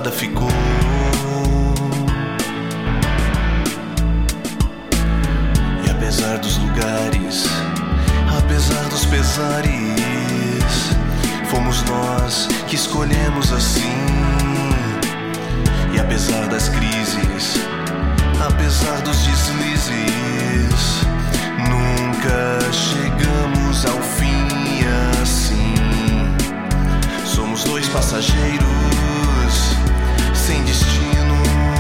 nada ficou. E apesar dos lugares, apesar dos pesares, fomos nós que escolhemos assim. E apesar das crises, apesar dos deslizes, nunca chegamos ao fim assim. Somos dois passageiros sem destino,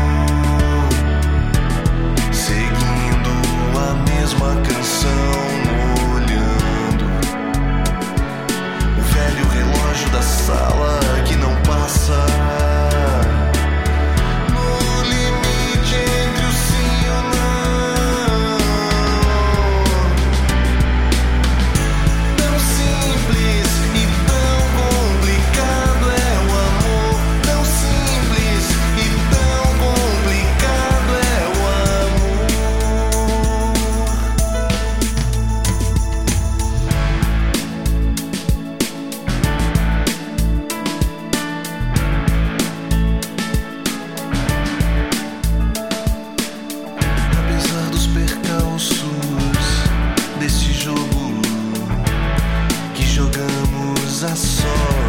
seguindo a mesma canção, olhando o velho relógio da sala que não passa. Desse jogo que jogamos a sós.